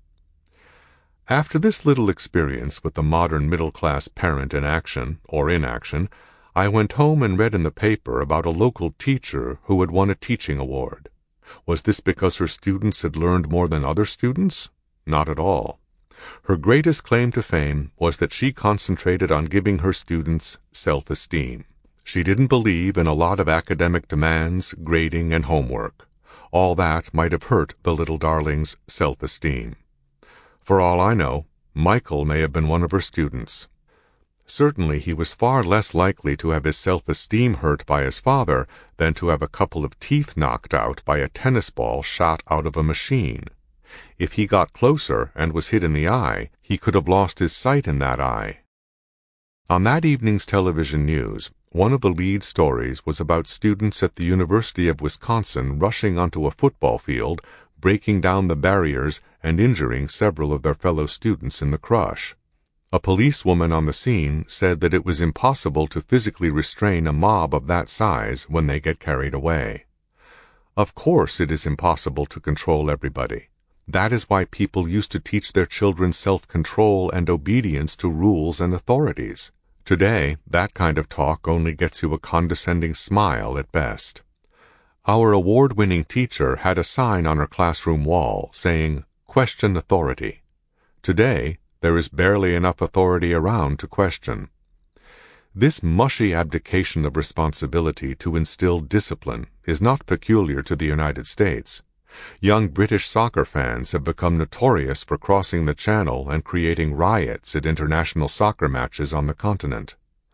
After this little experience with the modern middle-class parent in action, or inaction, I went home and read in the paper about a local teacher who had won a teaching award. Was this because her students had learned more than other students? Not at all. Her greatest claim to fame was that she concentrated on giving her students self-esteem. She didn't believe in a lot of academic demands, grading, and homework. All that might have hurt the little darling's self-esteem. For all I know, Michael may have been one of her students. Certainly he was far less likely to have his self-esteem hurt by his father than to have a couple of teeth knocked out by a tennis ball shot out of a machine. If he got closer and was hit in the eye, he could have lost his sight in that eye. On that evening's television news, one of the lead stories was about students at the University of Wisconsin rushing onto a football field, breaking down the barriers and injuring several of their fellow students in the crush. A policewoman on the scene said that it was impossible to physically restrain a mob of that size when they get carried away. Of course it is impossible to control everybody. That is why people used to teach their children self-control and obedience to rules and authorities. Today, that kind of talk only gets you a condescending smile at best. Our award-winning teacher had a sign on her classroom wall saying, "Question authority." Today, there is barely enough authority around to question. This mushy abdication of responsibility to instill discipline is not peculiar to the United States. Young British soccer fans have become notorious for crossing the channel and creating riots at international soccer matches on the continent.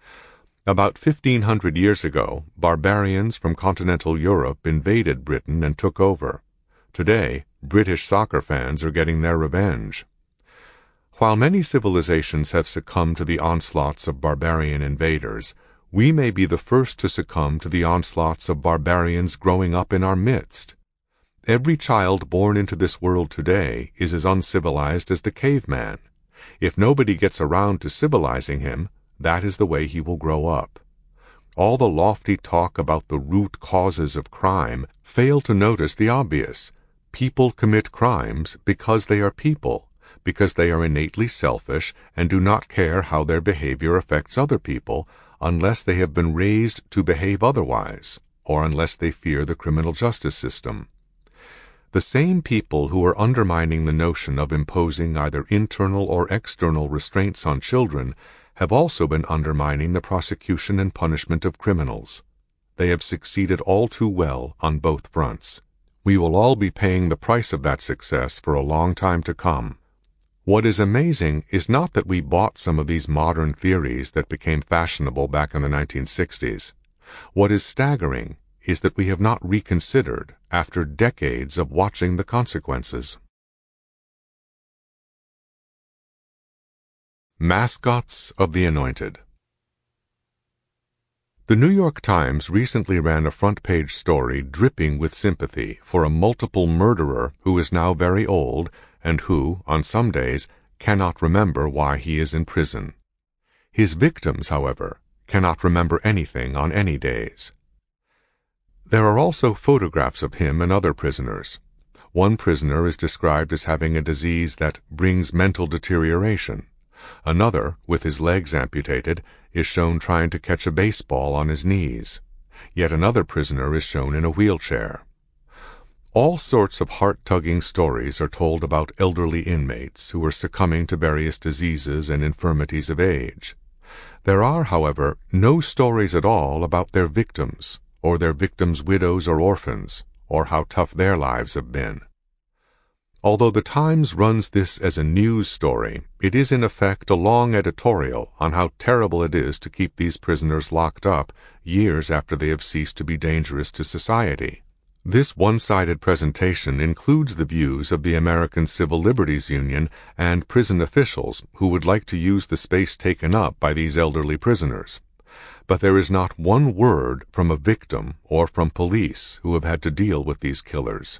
About fifteen hundred years ago, barbarians from continental Europe invaded Britain and took over. Today, British soccer fans are getting their revenge. While many civilizations have succumbed to the onslaughts of barbarian invaders, we may be the first to succumb to the onslaughts of barbarians growing up in our midst. Every child born into this world today is as uncivilized as the caveman. If nobody gets around to civilizing him, that is the way he will grow up. All the lofty talk about the root causes of crime fail to notice the obvious. People commit crimes because they are people, because they are innately selfish and do not care how their behavior affects other people unless they have been raised to behave otherwise, or unless they fear the criminal justice system. The same people who are undermining the notion of imposing either internal or external restraints on children have also been undermining the prosecution and punishment of criminals. They have succeeded all too well on both fronts. We will all be paying the price of that success for a long time to come. What is amazing is not that we bought some of these modern theories that became fashionable back in the nineteen sixties. What is staggering is that we have not reconsidered after decades of watching the consequences. Mascots of the Anointed. The New York Times recently ran a front-page story dripping with sympathy for a multiple murderer who is now very old and who, on some days, cannot remember why he is in prison. His victims, however, cannot remember anything on any days. There are also photographs of him and other prisoners. One prisoner is described as having a disease that brings mental deterioration. Another, with his legs amputated, is shown trying to catch a baseball on his knees. Yet another prisoner is shown in a wheelchair. All sorts of heart-tugging stories are told about elderly inmates who are succumbing to various diseases and infirmities of age. There are, however, no stories at all about their victims, or their victims' widows or orphans, or how tough their lives have been. Although the Times runs this as a news story, it is in effect a long editorial on how terrible it is to keep these prisoners locked up years after they have ceased to be dangerous to society. This one-sided presentation includes the views of the American Civil Liberties Union and prison officials who would like to use the space taken up by these elderly prisoners. But there is not one word from a victim or from police who have had to deal with these killers.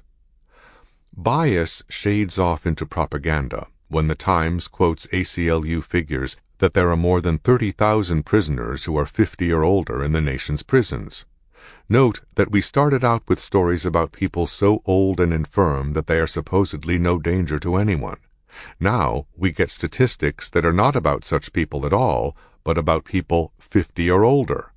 Bias shades off into propaganda when the Times quotes A C L U figures that there are more than thirty thousand prisoners who are fifty or older in the nation's prisons. Note that we started out with stories about people so old and infirm that they are supposedly no danger to anyone. Now we get statistics that are not about such people at all, but about people fifty or older.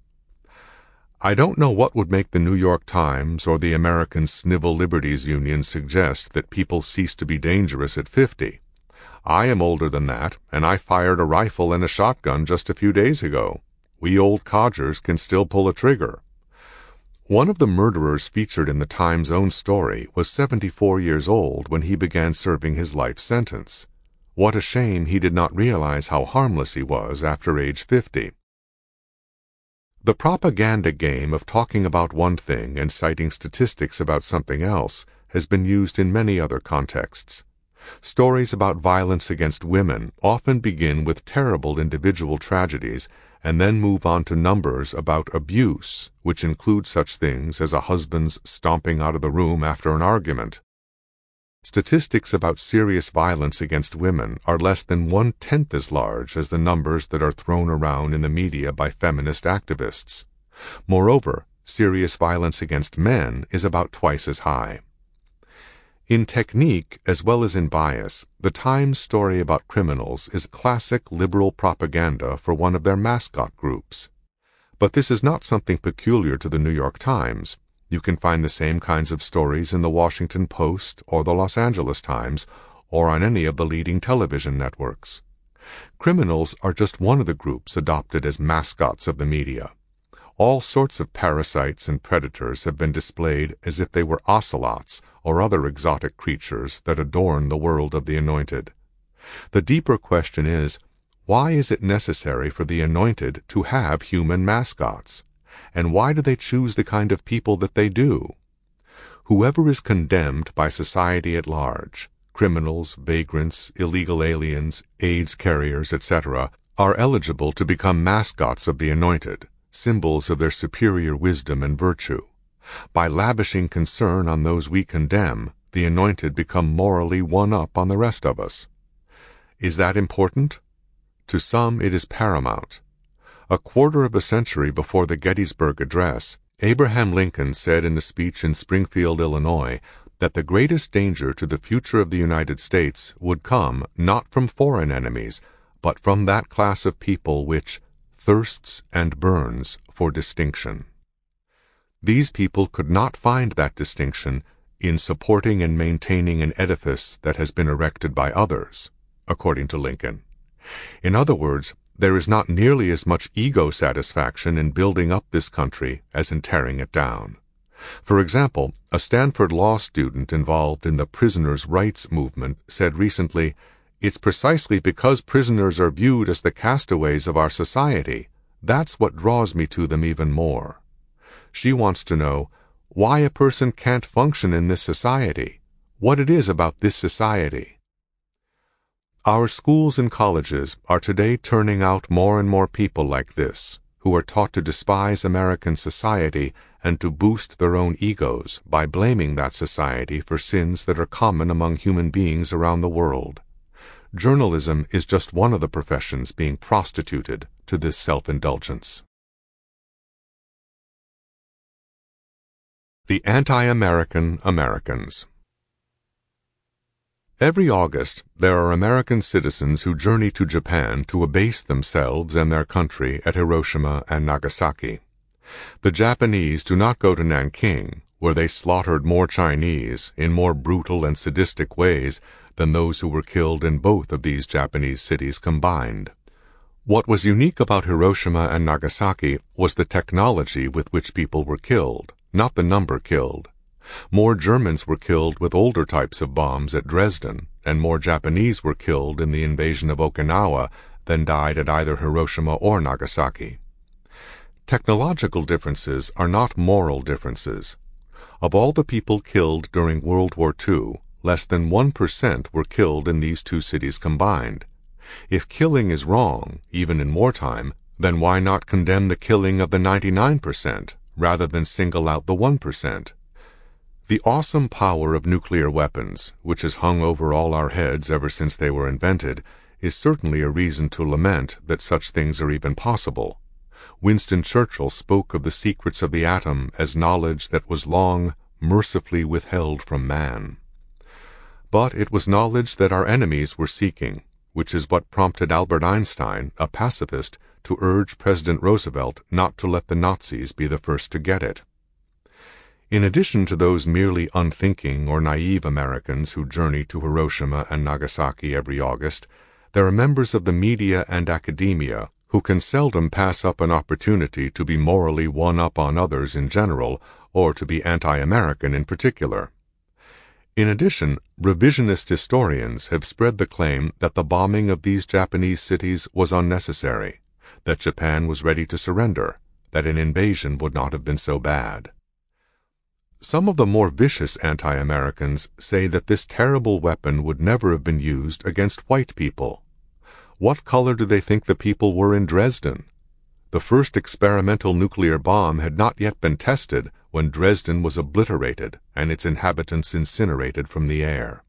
I don't know what would make the New York Times or the American Civil Liberties Union suggest that people cease to be dangerous at fifty. I am older than that, and I fired a rifle and a shotgun just a few days ago. We old codgers can still pull a trigger. One of the murderers featured in the Times' own story was seventy-four years old when he began serving his life sentence. What a shame he did not realize how harmless he was after age fifty. The propaganda game of talking about one thing and citing statistics about something else has been used in many other contexts. Stories about violence against women often begin with terrible individual tragedies and then move on to numbers about abuse, which include such things as a husband's stomping out of the room after an argument. Statistics about serious violence against women are less than one-tenth as large as the numbers that are thrown around in the media by feminist activists. Moreover, serious violence against men is about twice as high. In technique as well as in bias, the Times story about criminals is classic liberal propaganda for one of their mascot groups. But this is not something peculiar to the New York Times. You can find the same kinds of stories in the Washington Post or the Los Angeles Times or on any of the leading television networks. Criminals are just one of the groups adopted as mascots of the media. All sorts of parasites and predators have been displayed as if they were ocelots or other exotic creatures that adorn the world of the anointed. The deeper question is, why is it necessary for the anointed to have human mascots? And why do they choose the kind of people that they do? Whoever is condemned by society at large, criminals, vagrants, illegal aliens, AIDS carriers, et cetera, are eligible to become mascots of the anointed, symbols of their superior wisdom and virtue. By lavishing concern on those we condemn, the anointed become morally one-up on the rest of us. Is that important? To some it is paramount. A quarter of a century before the Gettysburg Address, Abraham Lincoln said in a speech in Springfield, Illinois, that the greatest danger to the future of the United States would come not from foreign enemies, but from that class of people which thirsts and burns for distinction. These people could not find that distinction in supporting and maintaining an edifice that has been erected by others, according to Lincoln. In other words, there is not nearly as much ego satisfaction in building up this country as in tearing it down. For example, a Stanford law student involved in the prisoners' rights movement said recently, "It's precisely because prisoners are viewed as the castaways of our society. That's what draws me to them even more." She wants to know why a person can't function in this society, what it is about this society. Our schools and colleges are today turning out more and more people like this, who are taught to despise American society and to boost their own egos by blaming that society for sins that are common among human beings around the world. Journalism is just one of the professions being prostituted to this self-indulgence. The Anti-American Americans. Every August, there are American citizens who journey to Japan to abase themselves and their country at Hiroshima and Nagasaki. The Japanese do not go to Nanking, where they slaughtered more Chinese in more brutal and sadistic ways than those who were killed in both of these Japanese cities combined. What was unique about Hiroshima and Nagasaki was the technology with which people were killed, not the number killed. More Germans were killed with older types of bombs at Dresden, and more Japanese were killed in the invasion of Okinawa than died at either Hiroshima or Nagasaki. Technological differences are not moral differences. Of all the people killed during World War Two, less than one percent were killed in these two cities combined. If killing is wrong, even in wartime, then why not condemn the killing of the ninety-nine percent rather than single out the one percent? The awesome power of nuclear weapons, which has hung over all our heads ever since they were invented, is certainly a reason to lament that such things are even possible. Winston Churchill spoke of the secrets of the atom as knowledge that was long, mercifully withheld from man. But it was knowledge that our enemies were seeking, which is what prompted Albert Einstein, a pacifist, to urge President Roosevelt not to let the Nazis be the first to get it. In addition to those merely unthinking or naive Americans who journey to Hiroshima and Nagasaki every August, there are members of the media and academia who can seldom pass up an opportunity to be morally one-up on others in general, or to be anti-American in particular. In addition, revisionist historians have spread the claim that the bombing of these Japanese cities was unnecessary, that Japan was ready to surrender, that an invasion would not have been so bad. Some of the more vicious anti-Americans say that this terrible weapon would never have been used against white people. What color do they think the people were in Dresden? The first experimental nuclear bomb had not yet been tested when Dresden was obliterated and its inhabitants incinerated from the air.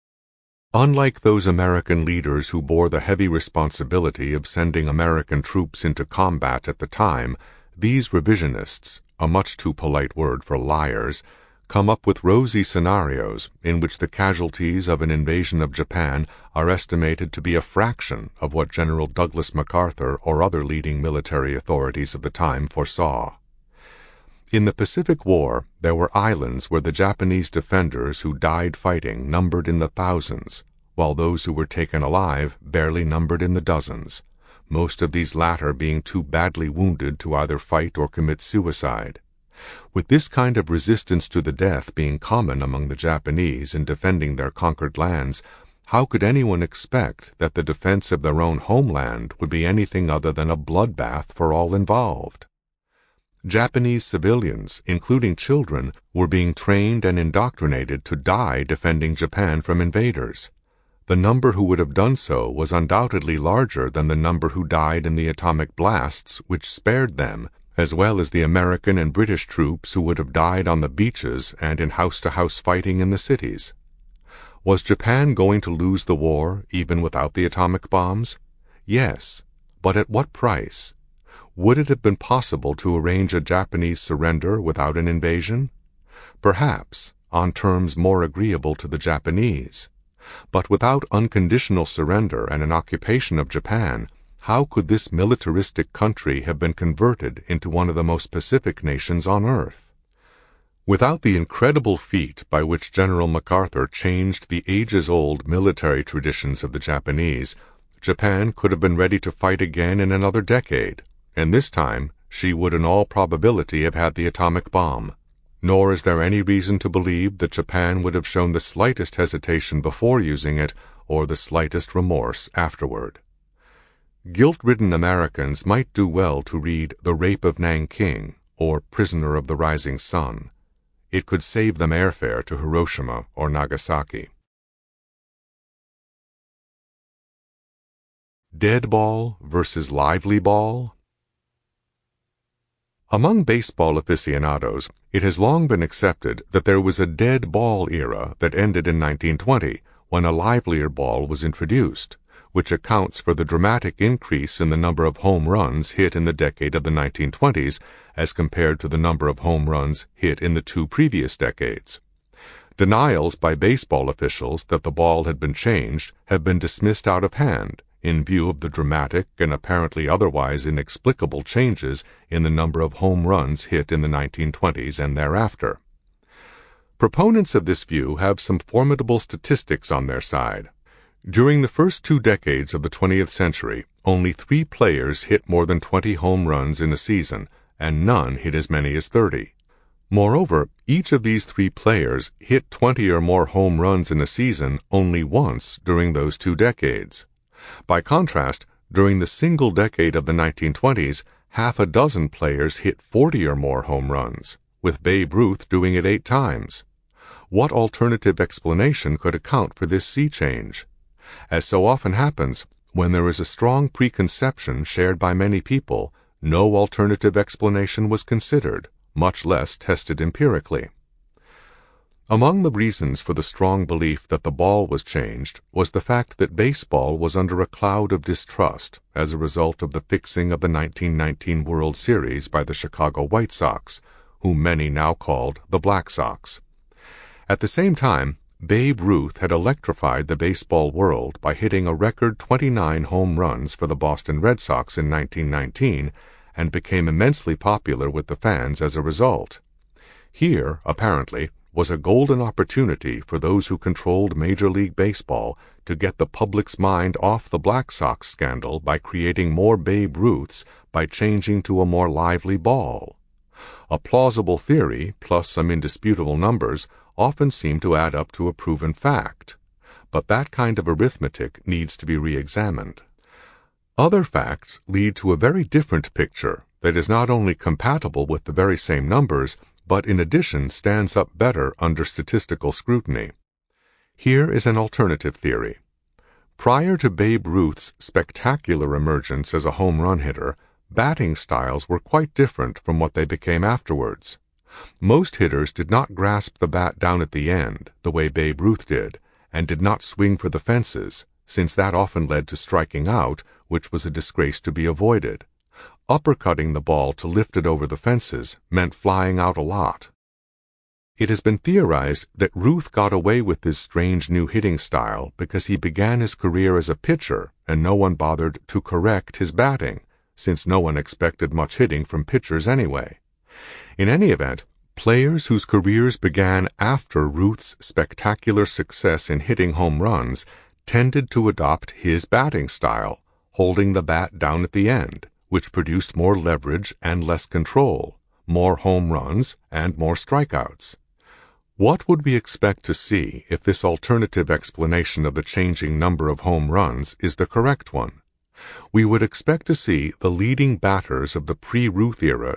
Unlike those American leaders who bore the heavy responsibility of sending American troops into combat at the time, these revisionists, a much too polite word for liars, come up with rosy scenarios in which the casualties of an invasion of Japan are estimated to be a fraction of what General Douglas MacArthur or other leading military authorities of the time foresaw. In the Pacific War, there were islands where the Japanese defenders who died fighting numbered in the thousands, while those who were taken alive barely numbered in the dozens, most of these latter being too badly wounded to either fight or commit suicide. With this kind of resistance to the death being common among the Japanese in defending their conquered lands, how could anyone expect that the defense of their own homeland would be anything other than a bloodbath for all involved? Japanese civilians, including children, were being trained and indoctrinated to die defending Japan from invaders. The number who would have done so was undoubtedly larger than the number who died in the atomic blasts which spared them, as well as the American and British troops who would have died on the beaches and in house-to-house fighting in the cities. Was Japan going to lose the war even without the atomic bombs? Yes, but at what price? Would it have been possible to arrange a Japanese surrender without an invasion? Perhaps, on terms more agreeable to the Japanese. But without unconditional surrender and an occupation of Japan, how could this militaristic country have been converted into one of the most pacific nations on earth? Without the incredible feat by which General MacArthur changed the ages-old military traditions of the Japanese, Japan could have been ready to fight again in another decade, and this time she would in all probability have had the atomic bomb. Nor is there any reason to believe that Japan would have shown the slightest hesitation before using it or the slightest remorse afterward. Guilt-ridden Americans might do well to read The Rape of Nanking or Prisoner of the Rising Sun. It could save them airfare to Hiroshima or Nagasaki. Dead ball versus lively ball? Among baseball aficionados, it has long been accepted that there was a dead ball era that ended in nineteen twenty, when a livelier ball was introduced, which accounts for the dramatic increase in the number of home runs hit in the decade of the nineteen twenties as compared to the number of home runs hit in the two previous decades. Denials by baseball officials that the ball had been changed have been dismissed out of hand, in view of the dramatic and apparently otherwise inexplicable changes in the number of home runs hit in the nineteen twenties and thereafter. Proponents of this view have some formidable statistics on their side. During the first two decades of the twentieth century, only three players hit more than twenty home runs in a season, and none hit as many as thirty. Moreover, each of these three players hit twenty or more home runs in a season only once during those two decades. By contrast, during the single decade of the nineteen twenties, half a dozen players hit forty or more home runs, with Babe Ruth doing it eight times. What alternative explanation could account for this sea change? As so often happens, when there is a strong preconception shared by many people, no alternative explanation was considered, much less tested empirically. Among the reasons for the strong belief that the ball was changed was the fact that baseball was under a cloud of distrust as a result of the fixing of the nineteen nineteen World Series by the Chicago White Sox, whom many now called the Black Sox. At the same time, Babe Ruth had electrified the baseball world by hitting a record twenty-nine home runs for the Boston Red Sox in nineteen nineteen and became immensely popular with the fans as a result. Here, apparently, was a golden opportunity for those who controlled Major League Baseball to get the public's mind off the Black Sox scandal by creating more Babe Ruths by changing to a more lively ball. A plausible theory, plus some indisputable numbers, often seem to add up to a proven fact. But that kind of arithmetic needs to be re-examined. Other facts lead to a very different picture that is not only compatible with the very same numbers, but in addition stands up better under statistical scrutiny. Here is an alternative theory. Prior to Babe Ruth's spectacular emergence as a home run hitter, batting styles were quite different from what they became afterwards. Most hitters did not grasp the bat down at the end, the way Babe Ruth did, and did not swing for the fences, since that often led to striking out, which was a disgrace to be avoided. Uppercutting the ball to lift it over the fences meant flying out a lot. It has been theorized that Ruth got away with this strange new hitting style because he began his career as a pitcher and no one bothered to correct his batting, since no one expected much hitting from pitchers anyway. In any event, players whose careers began after Ruth's spectacular success in hitting home runs tended to adopt his batting style, holding the bat down at the end, which produced more leverage and less control, more home runs and more strikeouts. What would we expect to see if this alternative explanation of the changing number of home runs is the correct one? We would expect to see the leading batters of the pre-Ruth era